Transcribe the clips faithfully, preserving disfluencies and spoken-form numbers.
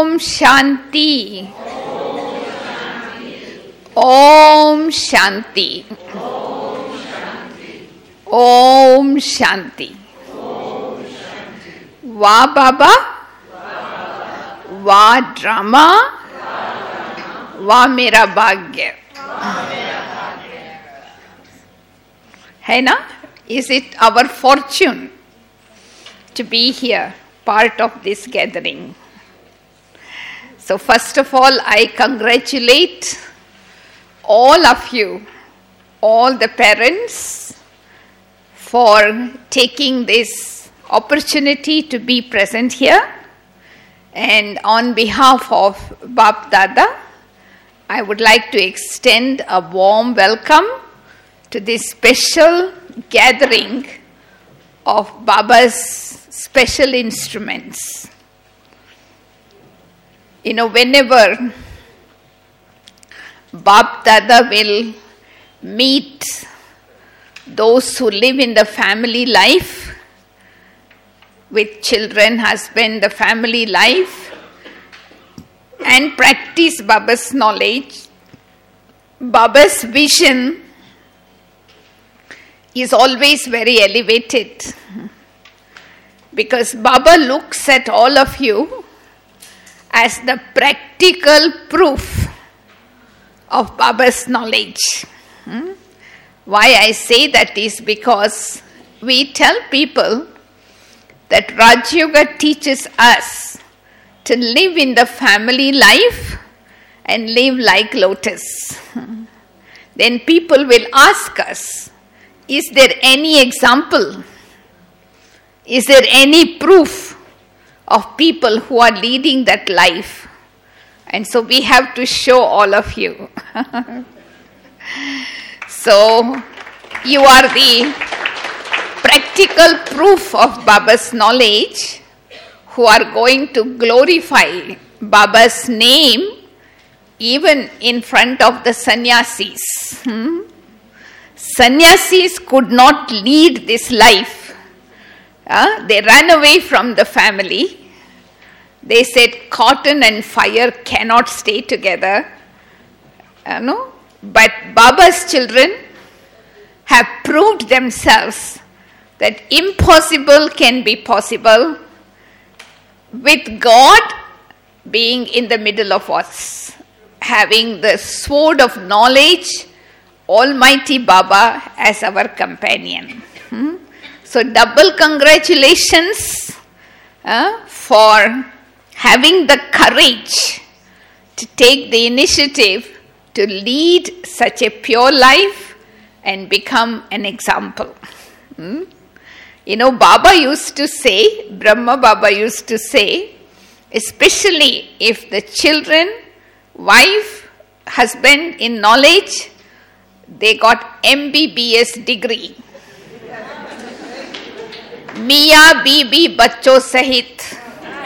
Om Shanti. Om Shanti. Om Shanti. Va Baba, Va Drama, Va Mera Bhagya. Hai na? Is it our fortune to be here, part of this gathering? So first of all, I congratulate all of you, all the parents, for taking this opportunity to be present here. And on behalf of Bap Dada, I would like to extend a warm welcome to this special gathering of Baba's special instruments. You know, whenever Bap Dada will meet those who live in the family life, with children, husband, the family life, and practice Baba's knowledge, Baba's vision is always very elevated, because Baba looks at all of you as the practical proof of Baba's knowledge. Hmm? Why I say that is because we tell people that Raj Yoga teaches us to live in the family life and live like lotus. Hmm. Then people will ask us, is there any example? Is there any proof of people who are leading that life? And so we have to show all of you. So you are the practical proof of Baba's knowledge, who are going to glorify Baba's name even in front of the sannyasis. Hmm? Sannyasis could not lead this life. Uh, they ran away from the family. They said cotton and fire cannot stay together. Uh, no? But Baba's children have proved themselves that impossible can be possible with God being in the middle of us, having the sword of knowledge, Almighty Baba as our companion. Hmm? So double congratulations uh, for having the courage to take the initiative to lead such a pure life and become an example. Hmm? You know, Baba used to say, Brahma Baba used to say, especially if the children, wife, husband in knowledge, they got M B B S degree. Mia Bibi Bachcho Sahit.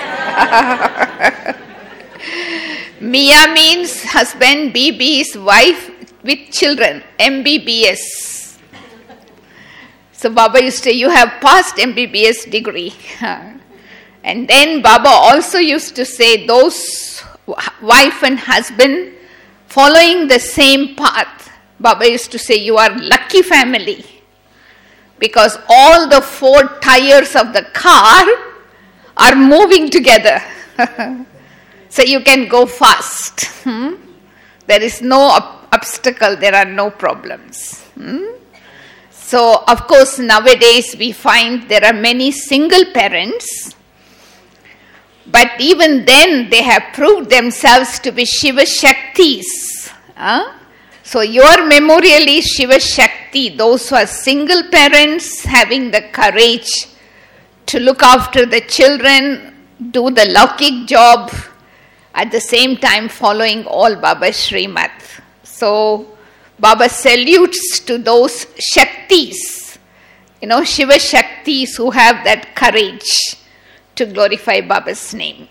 Mia means husband, Bibi is wife with children, M B B S. So Baba used to say, you have passed M B B S degree. And then Baba also used to say, those wife and husband following the same path, Baba used to say, you are lucky family, because all the four tires of the car are moving together. So you can go fast. Hmm? There is no ob- obstacle, there are no problems. Hmm? So, of course, nowadays we find there are many single parents, but even then they have proved themselves to be Shiva Shaktis. Huh? So, your memorial is Shiva Shakti, those who are single parents having the courage to look after the children, do the Laukik job, at the same time following all Baba's Srimad. So, Baba salutes to those Shaktis, you know, Shiva Shaktis who have that courage to glorify Baba's name.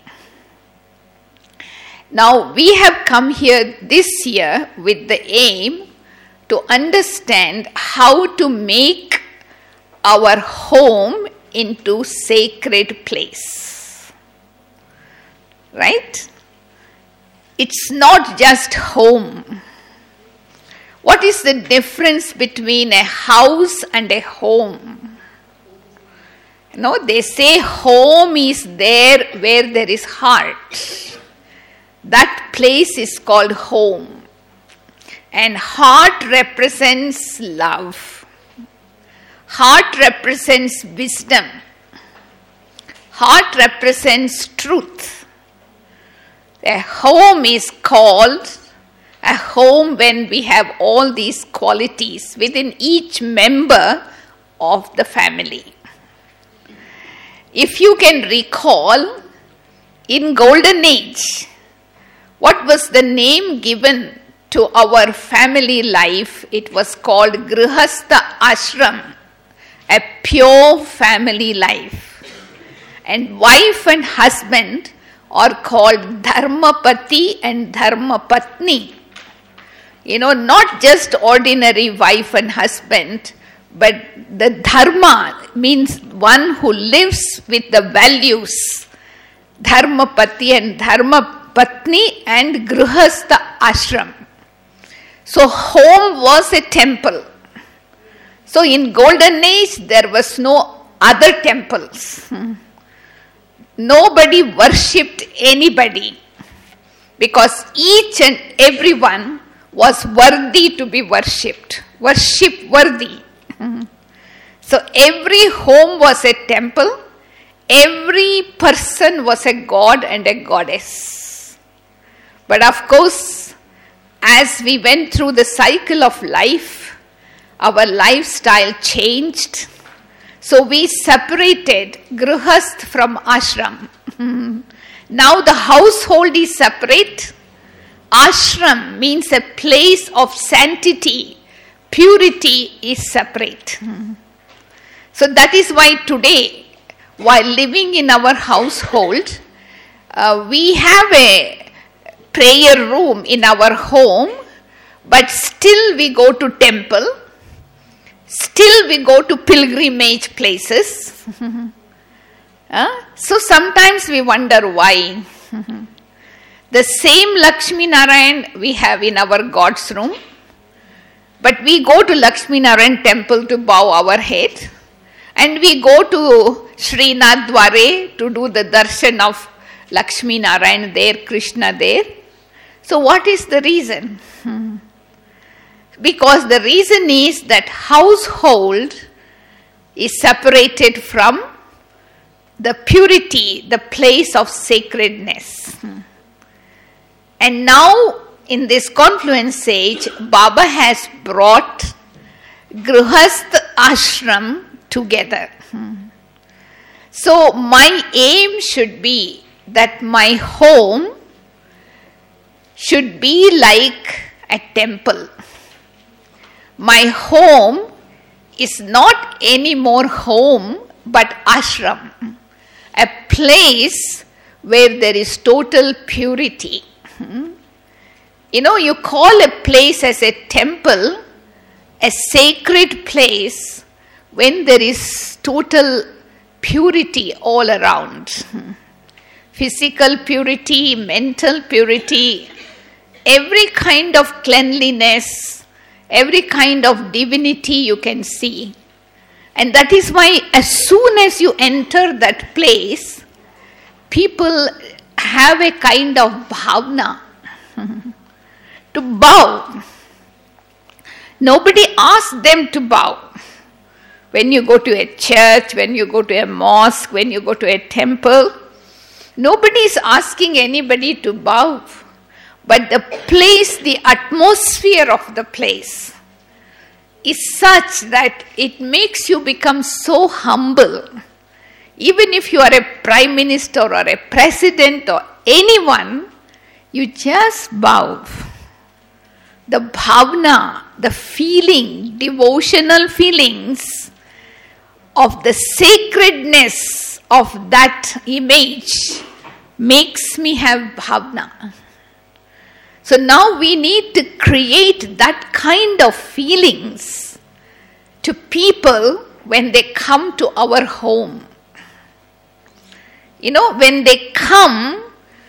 Now, we have come here this year with the aim to understand how to make our home into sacred place. Right? it's not just home. What is the difference between a house and a home? You know, they say home is there where there is heart. That place is called home. And heart represents love. Heart represents wisdom. Heart represents truth. A home is called a home when we have all these qualities within each member of the family. If you can recall, in Golden Age, what was the name given to our family life? It was called Grihastha Ashram, a pure family life. And wife and husband are called Dharmapati and Dharmapatni. You know, not just ordinary wife and husband, but the dharma means one who lives with the values. Dharmapati and Dharmapatni and Grihastha Ashram. So home was a temple. So in Golden Age there was no other temples. Nobody worshipped anybody because each and everyone was worthy to be worshipped, worship worthy. So every home was a temple, every person was a god and a goddess. But of course, as we went through the cycle of life, our lifestyle changed. So we separated Grihasth from Ashram. Now the household is separate. Ashram means a place of sanctity. Purity is separate. So that is why today, while living in our household, uh, we have a prayer room in our home, but still we go to temple. Still we go to pilgrimage places. uh, so sometimes we wonder why. The same Lakshmi Narayan we have in our God's room, but we go to Lakshmi Narayan temple to bow our head, and we go to Srinath Dware to do the darshan of Lakshmi Narayan there, Krishna there. So what is the reason? Because the reason is that household is separated from the purity, the place of sacredness. And now in this confluence age, Baba has brought Grihastha Ashram together. So my aim should be that my home should be like a temple. My home is not any more home but ashram, a place where there is total purity. You know, you call a place as a temple a sacred place when there is total purity all around. Physical purity, mental purity, every kind of cleanliness, every kind of divinity you can see. And that is why as soon as you enter that place, people have a kind of bhavna to bow. Nobody asks them to bow. When you go to a church, when you go to a mosque, when you go to a temple, nobody is asking anybody to bow. But the place, the atmosphere of the place is such that it makes you become so humble. Even if you are a prime minister or a president or anyone, you just bow. The bhavna, the feeling, devotional feelings of the sacredness of that image makes me have bhavna. So now we need to create that kind of feelings to people when they come to our home. You know, when they come,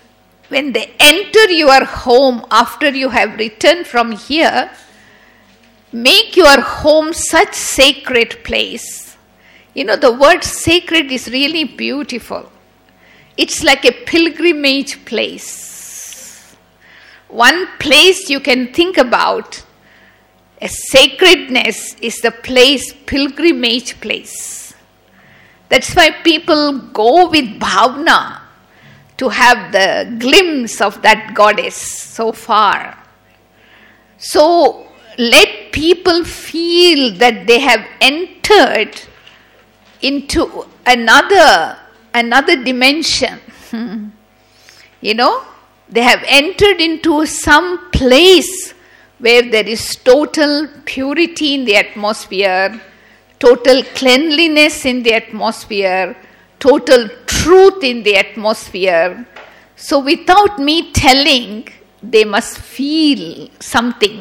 when they enter your home after you have returned from here, make your home such sacred place. You know, the word sacred is really beautiful. It's like a pilgrimage place. One place you can think about, a sacredness is the place, pilgrimage place. That's why people go with bhavna to have the glimpse of that goddess so far. So let people feel that they have entered into another, another dimension. You know, they have entered into some place where there is total purity in the atmosphere, total cleanliness in the atmosphere, total truth in the atmosphere. So without me telling, they must feel something.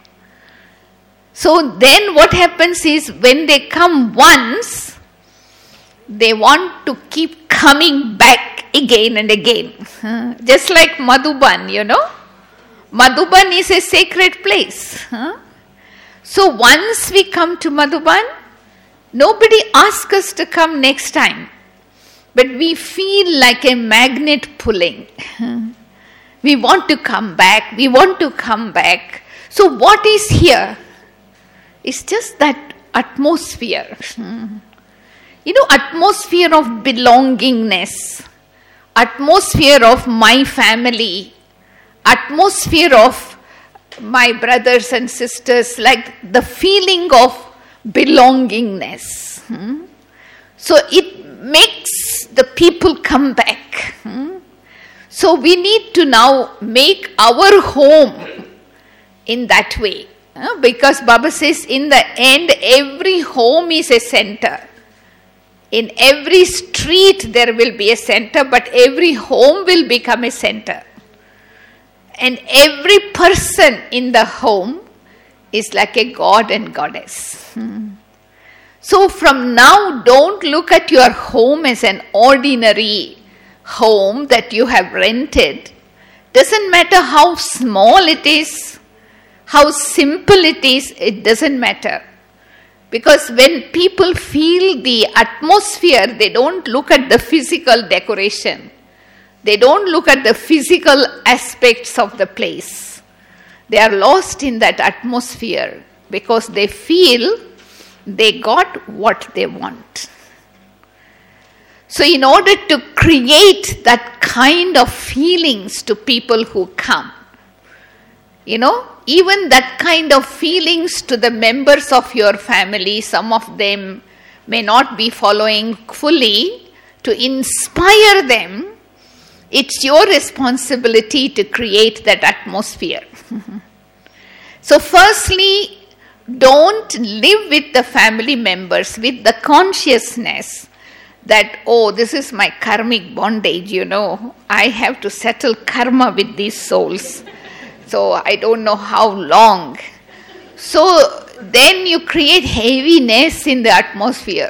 So then what happens is, when they come once, they want to keep coming back again and again. Just like Madhuban, you know. Madhuban is a sacred place. So once we come to Madhuban, nobody asks us to come next time. But we feel like a magnet pulling. We want to come back. We want to come back. So what is here? It's just that atmosphere. You know, atmosphere of belongingness. Atmosphere of my family. Atmosphere of my brothers and sisters. Like the feeling of belongingness. So it makes the people come back. So we need to now make our home in that way. Because Baba says, in the end, every home is a center. In every street there will be a center, but every home will become a center. And every person in the home is like a god and goddess. Hmm. So from now, don't look at your home as an ordinary home that you have rented. Doesn't matter how small it is, how simple it is, it doesn't matter. Because when people feel the atmosphere, they don't look at the physical decoration. They don't look at the physical aspects of the place. They are lost in that atmosphere because they feel they got what they want. So in order to create that kind of feelings to people who come, you know, even that kind of feelings to the members of your family, some of them may not be following fully, to inspire them, it's your responsibility to create that atmosphere. So firstly, don't live with the family members with the consciousness that, oh, this is my karmic bondage, you know. I have to settle karma with these souls. So I don't know how long. So then you create heaviness in the atmosphere.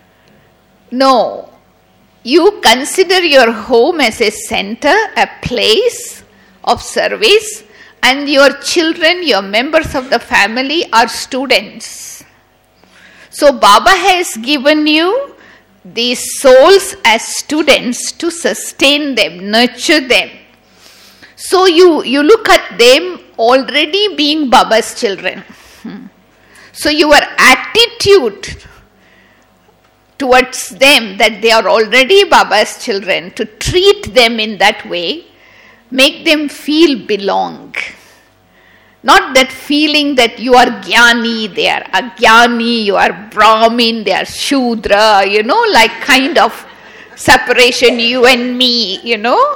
No. You consider your home as a center, a place of service, and your children, your members of the family are students. So Baba has given you these souls as students to sustain them, nurture them. So you, you look at them already being Baba's children. So your attitude towards them, that they are already Baba's children, to treat them in that way, make them feel belong. Not that feeling that you are Jnani, they are Ajnani, you are Brahmin, they are Shudra, you know, like kind of separation, you and me, you know.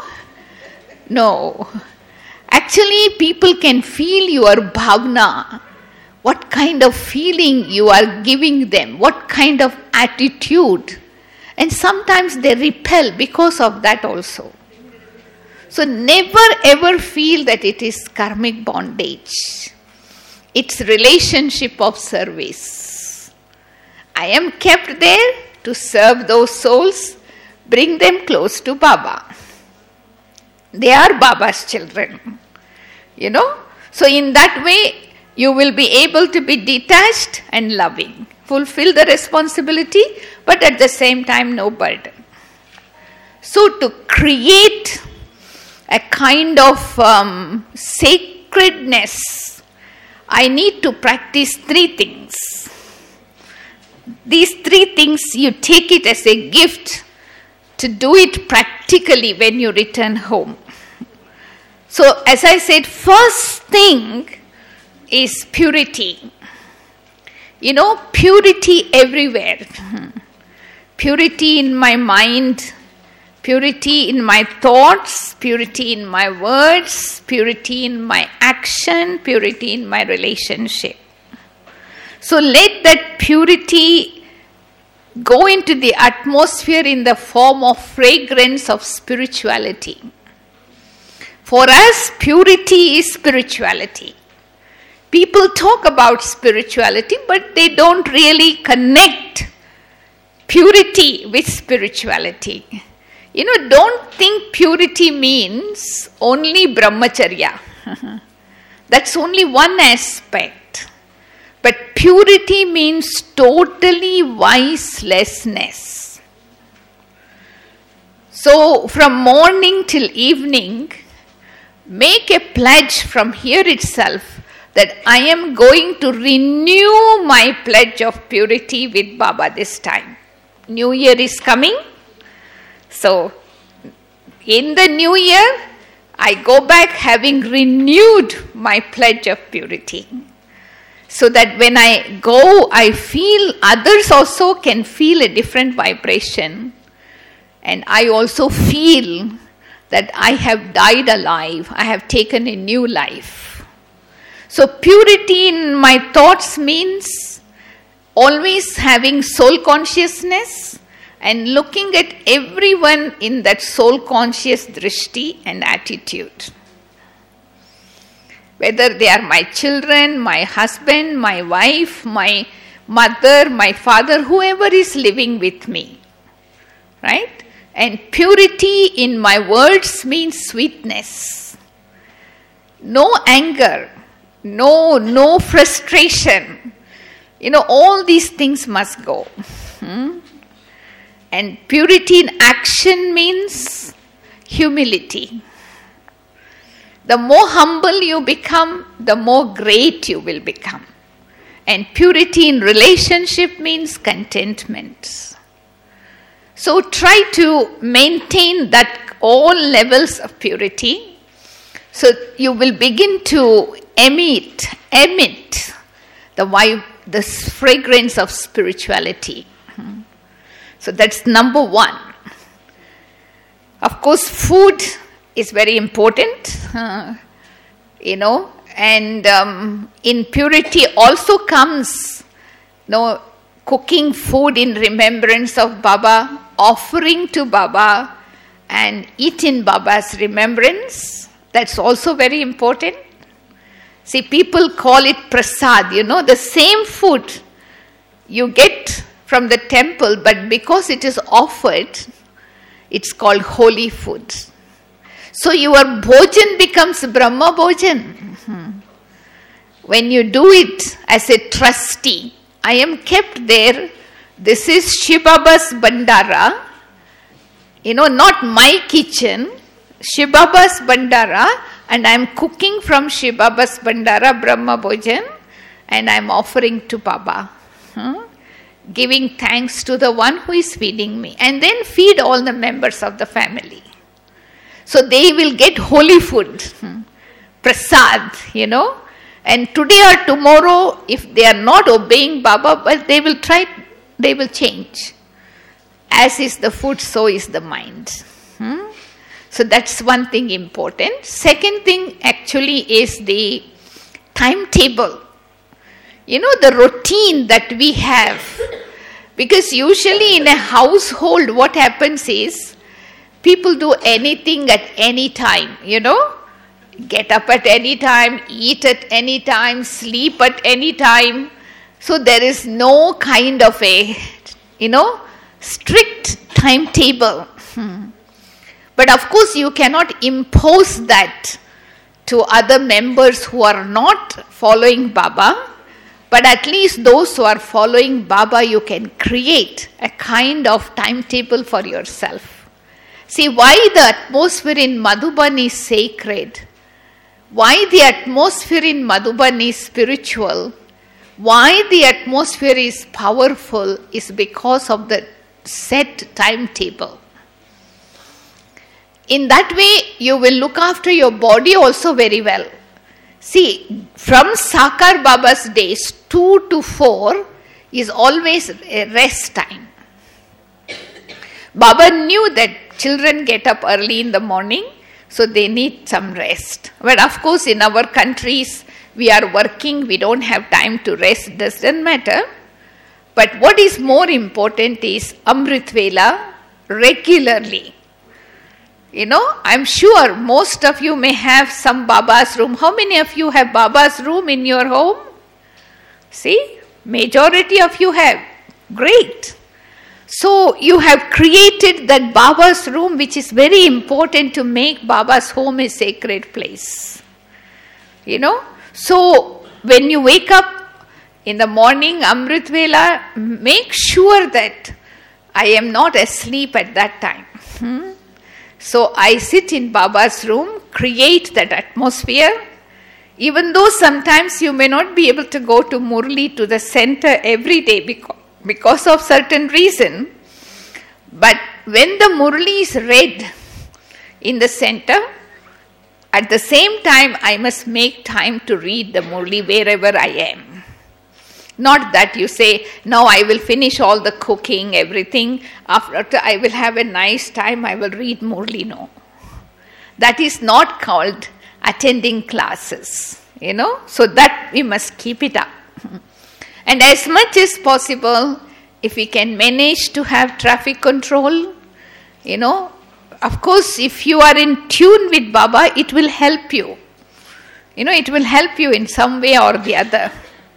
No. Actually, people can feel your bhavna, what kind of feeling you are giving them, what kind of attitude. And sometimes they repel because of that also. So never ever feel that it is karmic bondage. It's relationship of service. I am kept there to serve those souls, bring them close to Baba. They are Baba's children. You know? So in that way, you will be able to be detached and loving. Fulfill the responsibility, but at the same time, no burden. So to create a kind of um, sacredness, I need to practice three things. These three things, you take it as a gift to do it practically when you return home. So as I said, first thing is purity. You know, purity everywhere. Purity in my mind, purity in my thoughts, purity in my words, purity in my action, purity in my relationship. So let that purity go into the atmosphere in the form of fragrance of spirituality. For us, purity is spirituality. People talk about spirituality, but they don't really connect purity with spirituality. You know, don't think purity means only brahmacharya. That's only one aspect. But purity means totally vicelessness. So from morning till evening, make a pledge from here itself that I am going to renew my pledge of purity with Baba this time. New Year is coming. So, in the new year, I go back having renewed my pledge of purity. So that when I go, I feel others also can feel a different vibration. And I also feel that I have died alive. I have taken a new life. So purity in my thoughts means always having soul consciousness and looking at everyone in that soul conscious drishti and attitude. Whether they are my children, my husband, my wife, my mother, my father, whoever is living with me. Right? And purity in my words means sweetness. No anger. No, no frustration. You know, all these things must go. Hmm? And purity in action means humility. The more humble you become, the more great you will become. And purity in relationship means contentment. So try to maintain that all levels of purity. So you will begin to emit, emit the vibe, the fragrance of spirituality. So that's number one. Of course, food is very important, uh, you know, and um, in purity also comes, you know, cooking food in remembrance of Baba, offering to Baba, and eat in Baba's remembrance. That's also very important. See, people call it prasad, you know, the same food you get from the temple, but because it is offered, it's called holy food. So your bhojan becomes Brahma bhojan. Hmm. When you do it as a trustee, I am kept there, this is Shiv Baba's Bandara, you know, not my kitchen, Shiv Baba's Bandara, and I am cooking from Shiv Baba's Bandara Brahma bhojan, and I am offering to Baba. Hmm? Giving thanks to the one who is feeding me, and then feed all the members of the family. So they will get holy food, hmm. prasad, you know. And today or tomorrow, if they are not obeying Baba, but they will try, they will change. As is the food, so is the mind. Hmm? So that's one thing important. Second thing actually is the timetable. You know, the routine that we have. Because usually in a household, what happens is, people do anything at any time, you know. Get up at any time, eat at any time, sleep at any time. So there is no kind of a, you know, strict timetable. Hmm. But of course, you cannot impose that to other members who are not following Baba. But at least those who are following Baba, you can create a kind of timetable for yourself. See, why the atmosphere in Madhuban is sacred, why the atmosphere in Madhuban is spiritual, why the atmosphere is powerful is because of the set timetable. In that way, you will look after your body also very well. See, from Sakar Baba's days, two to four is always a rest time. Baba knew that children get up early in the morning, so they need some rest. But of course, in our countries, we are working, we don't have time to rest, doesn't matter. But what is more important is Amrit Vela regularly. You know, I'm sure most of you may have some Baba's room. How many of you have Baba's room in your home? See, majority of you have. Great. So you have created that Baba's room, which is very important to make Baba's home a sacred place. You know, so when you wake up in the morning, Amrit Vela, make sure that I am not asleep at that time. Hmm? So I sit in Baba's room, create that atmosphere. Even though sometimes you may not be able to go to Murli, to the center every day because, because of certain reason. But when the Murli is read in the center, at the same time I must make time to read the Murli wherever I am. Not that you say, now I will finish all the cooking, everything, after I will have a nice time, I will read Murli. No. That is not called attending classes, you know. So that we must keep it up. And as much as possible, if we can manage to have traffic control, you know, of course, if you are in tune with Baba, it will help you. You know, it will help you in some way or the other.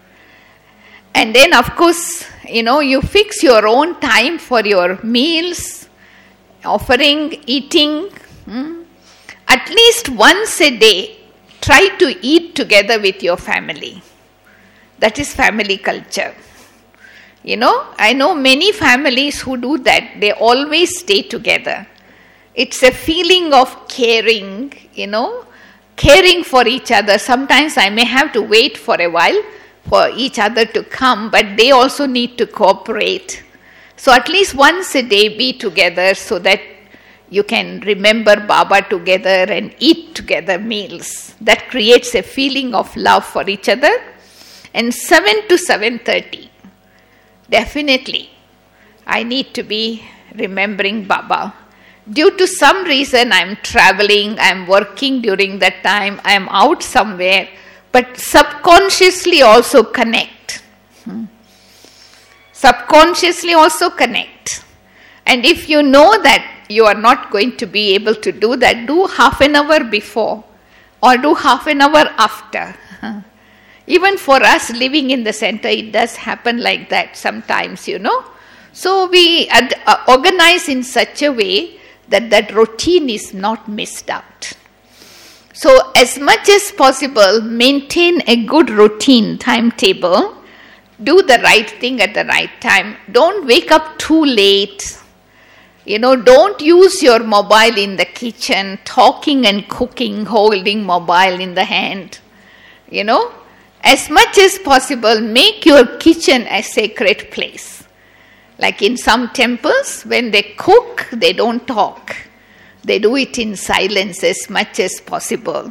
And then, of course, you know, you fix your own time for your meals, offering, eating. Hmm? At least once a day, try to eat together with your family. That is family culture. You know, I know many families who do that. They always stay together. It's a feeling of caring, you know, caring for each other. Sometimes I may have to wait for a while for each other to come, but they also need to cooperate. So at least once a day be together so that you can remember Baba together and eat together meals. That creates a feeling of love for each other. And seven to seven thirty, definitely, I need to be remembering Baba. Due to some reason, I am traveling, I am working during that time, I am out somewhere, but subconsciously also connect. Hmm. Subconsciously also connect. And if you know that you are not going to be able to do that, do half an hour before or do half an hour after. Even for us living in the center, it does happen like that sometimes, you know. So we ad- uh, organize in such a way that that routine is not missed out. So as much as possible, maintain a good routine timetable. Do the right thing at the right time. Don't wake up too late. You know, don't use your mobile in the kitchen, talking and cooking, holding mobile in the hand. You know, as much as possible, make your kitchen a sacred place. Like in some temples, when they cook, they don't talk. They do it in silence as much as possible.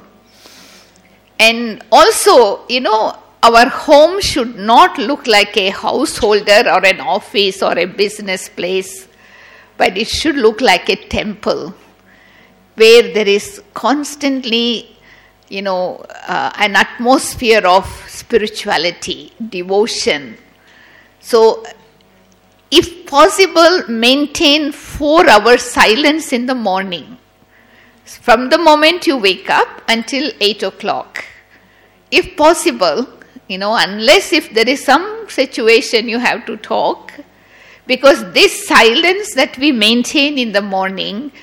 And also, you know, our home should not look like a householder or an office or a business place, but it should look like a temple where there is constantly, you know, uh, an atmosphere of spirituality, devotion. So, if possible, maintain four hours silence in the morning. From the moment you wake up until eight o'clock. If possible, you know, unless if there is some situation you have to talk, because this silence that we maintain in the morning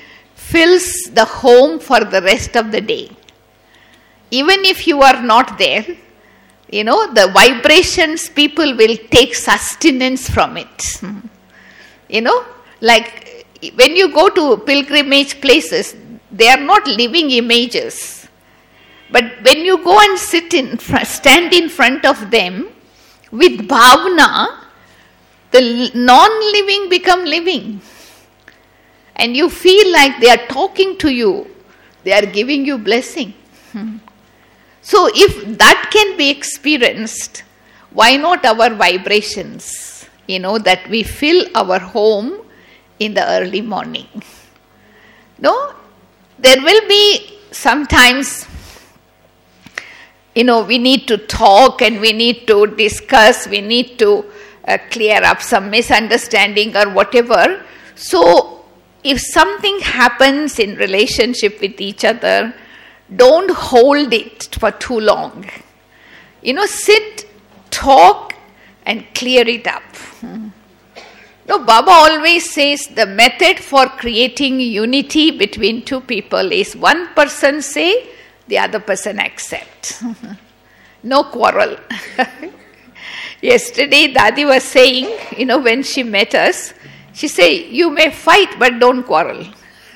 fills the home for the rest of the day. Even if you are not there, you know, the vibrations, people will take sustenance from it. You know, like when you go to pilgrimage places, they are not living images. But when you go and sit in, stand in front of them with bhavana, the non-living become living. And you feel like they are talking to you. They are giving you blessing. So if that can be experienced, why not our vibrations? You know, that we fill our home in the early morning. No? There will be sometimes, you know, we need to talk and we need to discuss, we need to uh, clear up some misunderstanding or whatever. So if something happens in relationship with each other, don't hold it for too long. You know, sit, talk, and clear it up. No, Baba always says the method for creating unity between two people is one person say, the other person accept. No quarrel. Yesterday, Dadi was saying, you know, when she met us, she said, you may fight, but don't quarrel.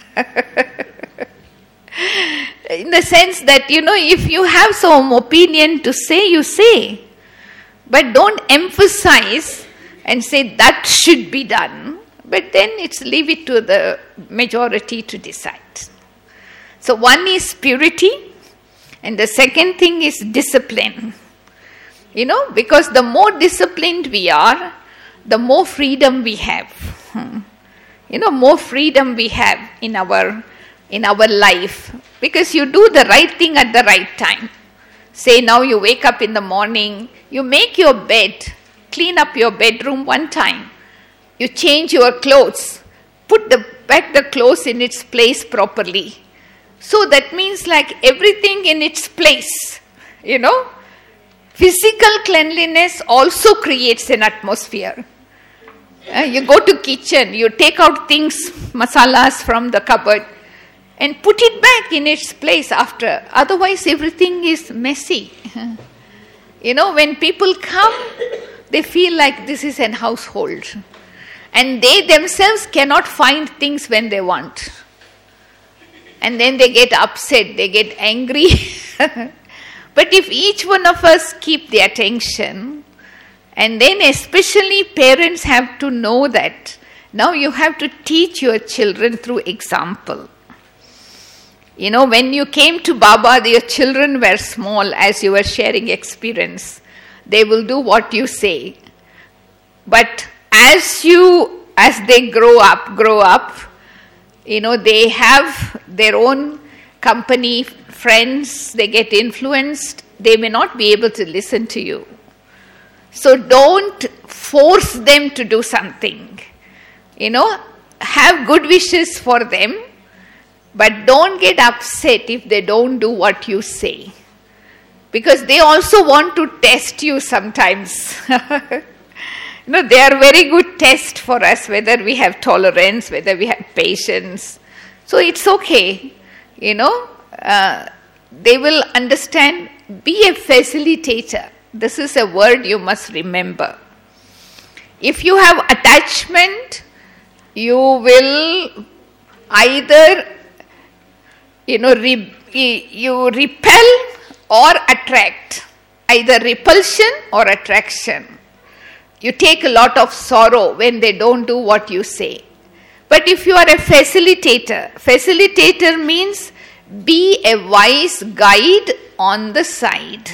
In the sense that, you know, if you have some opinion to say, you say. But don't emphasize and say that should be done. But then it's leave it to the majority to decide. So one is purity, and the second thing is discipline. You know, because the more disciplined we are, the more freedom we have. You know, more freedom we have in our in our life. Because you do the right thing at the right time. Say now you wake up in the morning, you make your bed, clean up your bedroom one time. You change your clothes, put the back the clothes in its place properly. So that means like everything in its place, you know. Physical cleanliness also creates an atmosphere. Uh, you go to kitchen, you take out things, masalas from the cupboard, and put it back in its place after. Otherwise, everything is messy. You know, when people come, they feel like this is an household. And they themselves cannot find things when they want. And then they get upset, they get angry. But if each one of us keep the attention, and then especially parents have to know that now you have to teach your children through example. You know, when you came to Baba, your children were small as you were sharing experience. They will do what you say. But as you, as they grow up, grow up, you know, they have their own company, friends, they get influenced, they may not be able to listen to you. So don't force them to do something. You know, have good wishes for them, but don't get upset if they don't do what you say. Because they also want to test you sometimes. You know, they are very good test for us, whether we have tolerance, whether we have patience. So it's okay. You know, uh, they will understand. Be a facilitator. This is a word you must remember. If you have attachment, you will either, you know, re- you repel or attract. Either repulsion or attraction. You take a lot of sorrow when they don't do what you say. But if you are a facilitator, facilitator means be a wise guide on the side.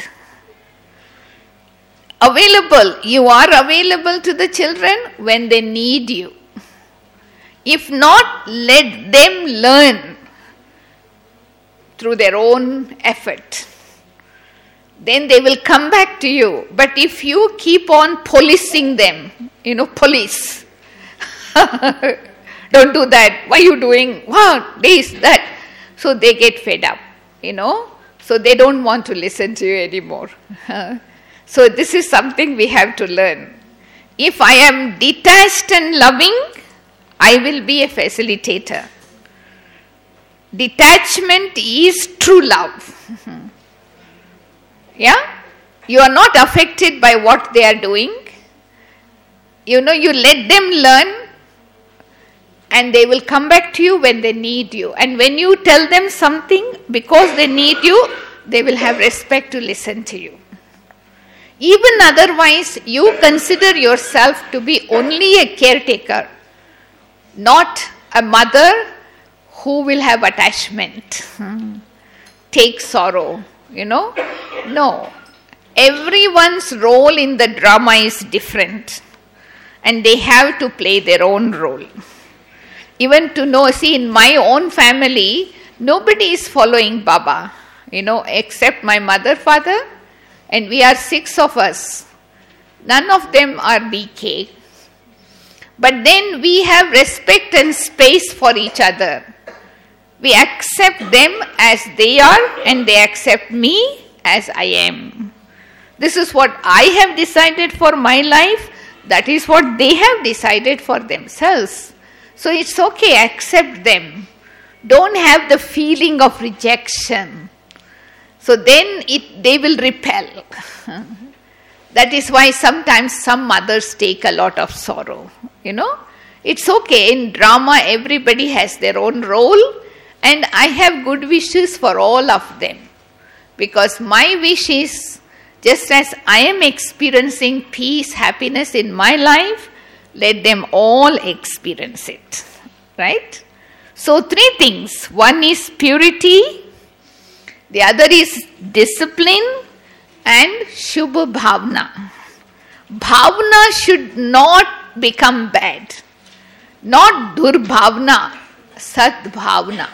Available, you are available to the children when they need you. If not, let them learn through their own effort. Then they will come back to you. But if you keep on policing them, you know, police. Don't do that. Why are you doing? Wow, this, that. So they get fed up, you know. So they don't want to listen to you anymore. So this is something we have to learn. If I am detached and loving, I will be a facilitator. Detachment is true love. Yeah? You are not affected by what they are doing. You know, you let them learn and they will come back to you when they need you. And when you tell them something, because they need you, they will have respect to listen to you. Even otherwise, you consider yourself to be only a caretaker, not a mother who will have attachment, hmm. take sorrow, you know. No. Everyone's role in the drama is different. And they have to play their own role. Even to know, see, in my own family, nobody is following Baba, you know, except my mother, father, and we are six of us. None of them are B K. But then we have respect and space for each other. We accept them as they are and they accept me as I am. This is what I have decided for my life. That is what they have decided for themselves. So it's okay, accept them. Don't have the feeling of rejection. So then it, they will repel. That is why sometimes some mothers take a lot of sorrow. You know, it's okay. In drama, everybody has their own role. And I have good wishes for all of them. Because my wish is, just as I am experiencing peace, happiness in my life, let them all experience it. Right? So three things. One is purity. The other is discipline and Shubha Bhavna. Bhavna should not become bad. Not Durbhavna, Sadbhavna.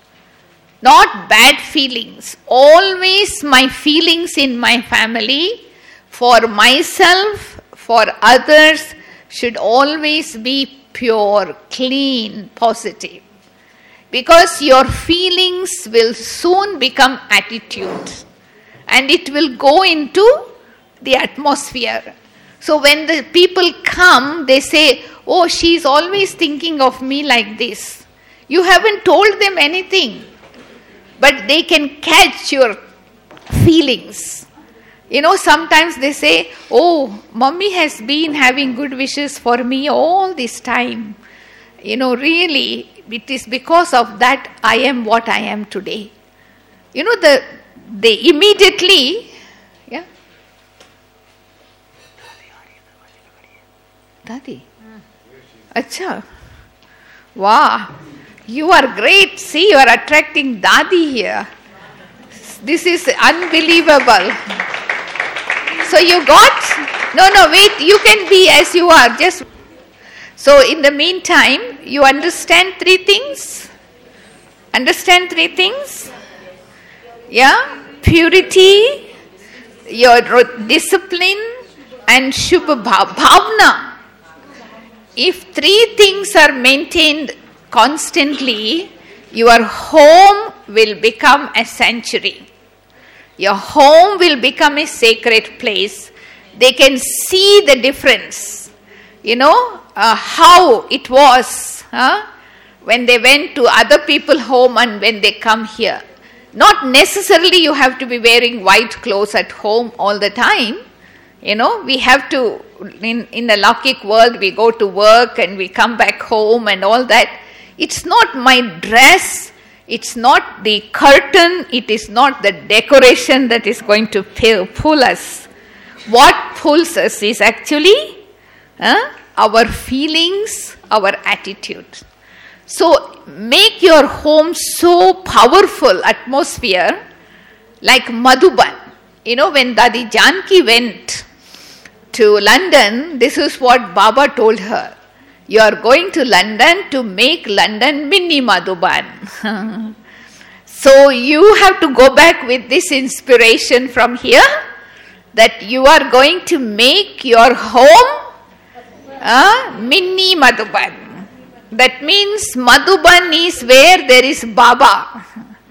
Not bad feelings. Always my feelings in my family, for myself, for others, should always be pure, clean, positive. Because your feelings will soon become attitude. And it will go into the atmosphere. So when the people come, they say, oh, she's always thinking of me like this. You haven't told them anything. But they can catch your feelings. You know, sometimes they say, oh, mommy has been having good wishes for me all this time. You know, really, it is because of that I am what I am today. You know, the they immediately, yeah. Dadi. Acha. Wow. You are great. See, you are attracting Dadi here. This is unbelievable. So you got, no, no, wait, you can be as you are. Just so in the meantime, you understand three things? Understand three things? Yeah? Purity, your discipline, and Shubha Bhavna. If three things are maintained constantly, your home will become a sanctuary. Your home will become a sacred place. They can see the difference. You know, uh, how it was huh, when they went to other people's home and when they come here. Not necessarily you have to be wearing white clothes at home all the time. You know, we have to, in, in the Laukic world, we go to work and we come back home and all that. It's not my dress, it's not the curtain, it is not the decoration that is going to pull us. What pulls us is actually uh, our feelings, our attitude. So make your home so powerful atmosphere like Madhuban. You know, when Dadi Janki went to London, this is what Baba told her. You are going to London to make London mini Madhuban. So you have to go back with this inspiration from here, that you are going to make your home uh, mini Madhuban. That means Madhuban is where there is Baba.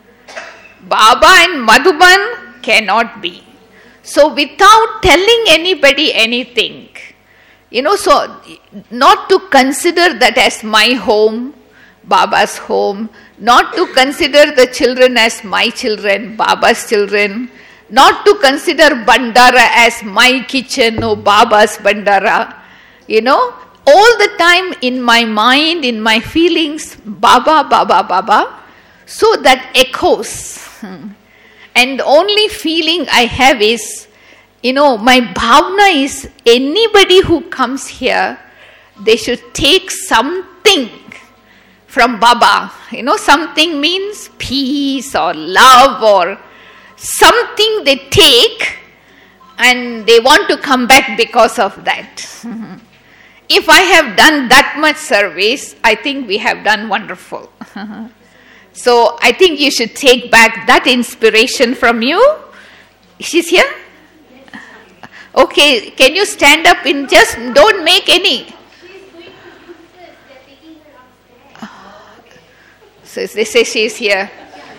Baba and Madhuban cannot be. So without telling anybody anything, you know, so not to consider that as my home, Baba's home, not to consider the children as my children, Baba's children, not to consider Bandara as my kitchen or Baba's Bandara. You know, all the time in my mind, in my feelings, Baba, Baba, Baba. So that echoes. And the only feeling I have is, you know, my bhavna is anybody who comes here, they should take something from Baba. You know, something means peace or love or something they take and they want to come back because of that. If I have done that much service, I think we have done wonderful. So I think you should take back that inspiration from you. She's here? Okay, can you stand up in just, don't make any. So they say she's here.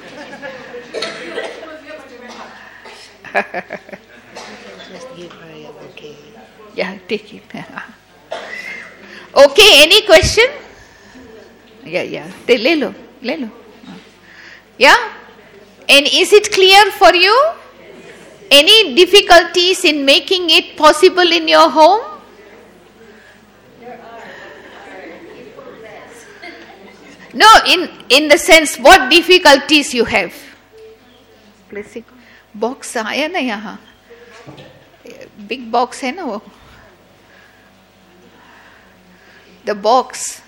Just give her a bouquet. Yeah, take it. Okay, any question? Yeah, yeah. They le lo, le lo. Yeah? And is it clear for you? Any difficulties in making it possible in your home? No, in, in the sense, what difficulties you have? Blessing. Box आया ना यहाँ? Big box है ना वो? The box.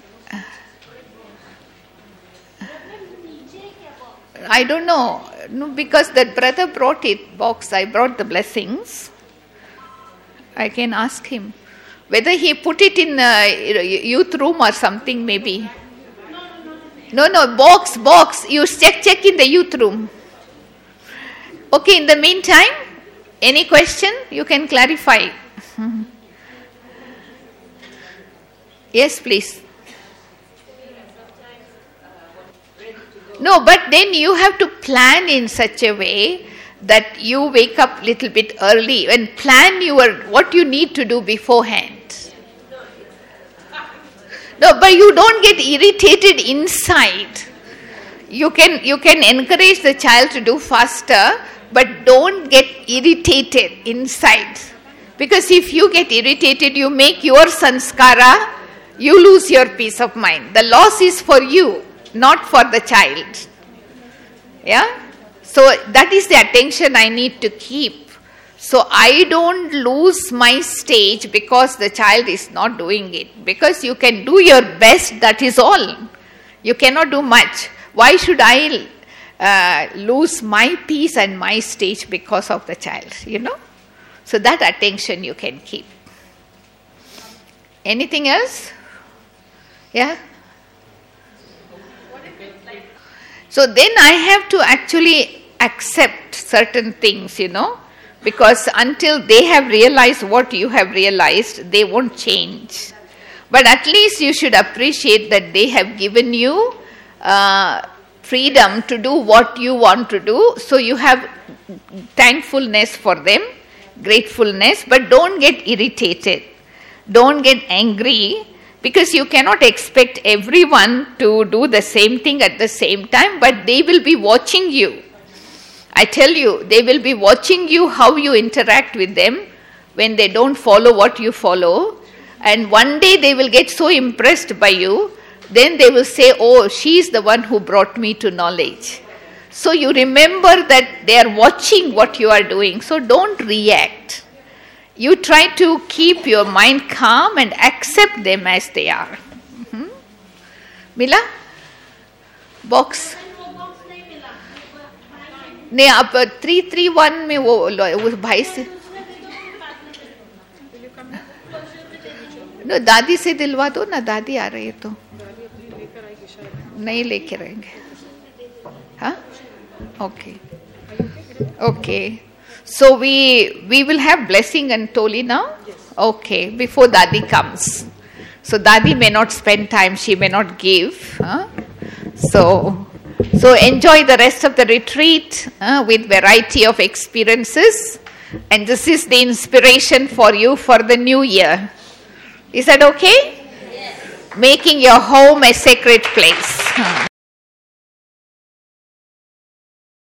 I don't know. No, because that brother brought it, box. I brought the blessings. I can ask him. Whether he put it in a youth room or something, maybe. No, no, box, box. You check, check in the youth room. Okay, in the meantime, any question? You can clarify. Yes, please. No, but then you have to plan in such a way that you wake up little bit early and plan your what you need to do beforehand. No, but you don't get irritated inside. You can you can encourage the child to do faster, but don't get irritated inside. Because if you get irritated, you make your sanskara, you lose your peace of mind. The loss is for you, not for the child. Yeah? So that is the attention I need to keep. So I don't lose my stage because the child is not doing it. Because you can do your best, that is all. You cannot do much. Why should I uh, lose my peace and my stage because of the child, you know? So that attention you can keep. Anything else? Yeah? So then I have to actually accept certain things, you know, because until they have realized what you have realized, they won't change. But at least you should appreciate that they have given you uh, freedom to do what you want to do. So you have thankfulness for them, gratefulness, but don't get irritated. Don't get angry. Because you cannot expect everyone to do the same thing at the same time, but they will be watching you. I tell you, they will be watching you how you interact with them when they don't follow what you follow. And one day they will get so impressed by you, then they will say, oh, she's the one who brought me to knowledge. So you remember that they are watching what you are doing, so don't react. You try to keep your mind calm and accept them as they are. Mm-hmm. Mila? Box? नहीं अब three three one में वो वो भाई से no दादी से दिलवा दो ना, दादी आ रही है तो नहीं लेके रहेंगे. हाँ? Okay. Okay. So we we will have blessing and toli now? Yes. Okay, before Dadi comes. So Dadi may not spend time, she may not give. Huh? So, so enjoy the rest of the retreat uh, with variety of experiences. And this is the inspiration for you for the new year. Is that okay? Yes. Making your home a sacred place.